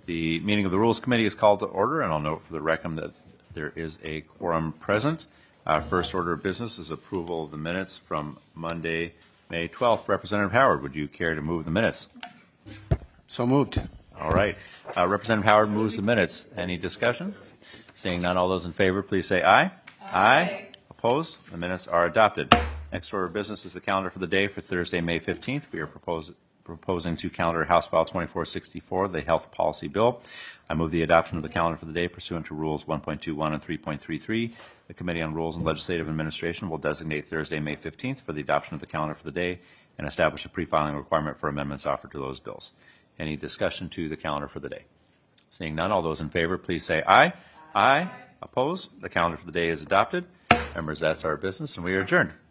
The meeting of the Rules Committee is called to order, and I'll note for the record that there is a quorum present. First order of business is approval of the minutes from Monday, May 12th. Representative Howard, would you care to move the minutes? So moved. All right. Representative Howard moves the minutes. Any discussion? Seeing none, all those in favor, please say aye. Aye. Opposed? The minutes are adopted. Next order of business is the calendar for the day for Thursday, May 15th. We are proposing to calendar House File 2464, the Health Policy Bill. I move the adoption of the calendar for the day pursuant to Rules 1.21 and 3.33. The Committee on Rules and Legislative Administration will designate Thursday, May 15th for the adoption of the calendar for the day and establish a pre-filing requirement for amendments offered to those bills. Any discussion to the calendar for the day? Seeing none, all those in favor, please say aye. Aye. Opposed? The calendar for the day is adopted. Members, that's our business, and we are adjourned.